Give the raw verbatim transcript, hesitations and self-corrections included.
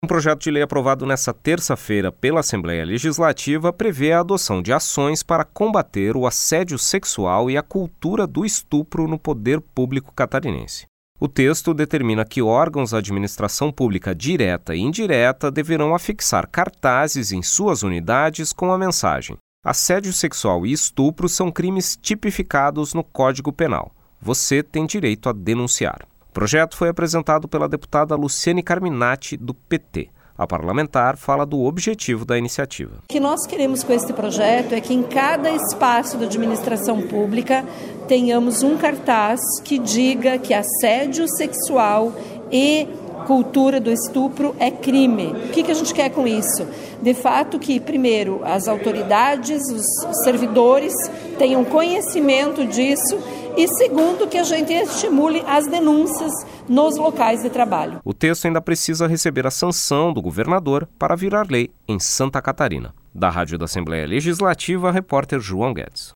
Um projeto de lei aprovado nesta terça-feira pela Assembleia Legislativa prevê a adoção de ações para combater o assédio sexual e a cultura do estupro no poder público catarinense. O texto determina que órgãos da administração pública direta e indireta deverão afixar cartazes em suas unidades com a mensagem: assédio sexual e estupro são crimes tipificados no Código Penal. Você tem direito a denunciar. O projeto foi apresentado pela deputada Luciane Carminati, do P T. A parlamentar fala do objetivo da iniciativa. O que nós queremos com este projeto é que em cada espaço da administração pública tenhamos um cartaz que diga que assédio sexual e cultura do estupro é crime. O que, que a gente quer com isso? De fato que, primeiro, as autoridades, os servidores tenham conhecimento disso e, segundo, que a gente estimule as denúncias nos locais de trabalho. O texto ainda precisa receber a sanção do governador para virar lei em Santa Catarina. Da Rádio da Assembleia Legislativa, repórter João Guedes.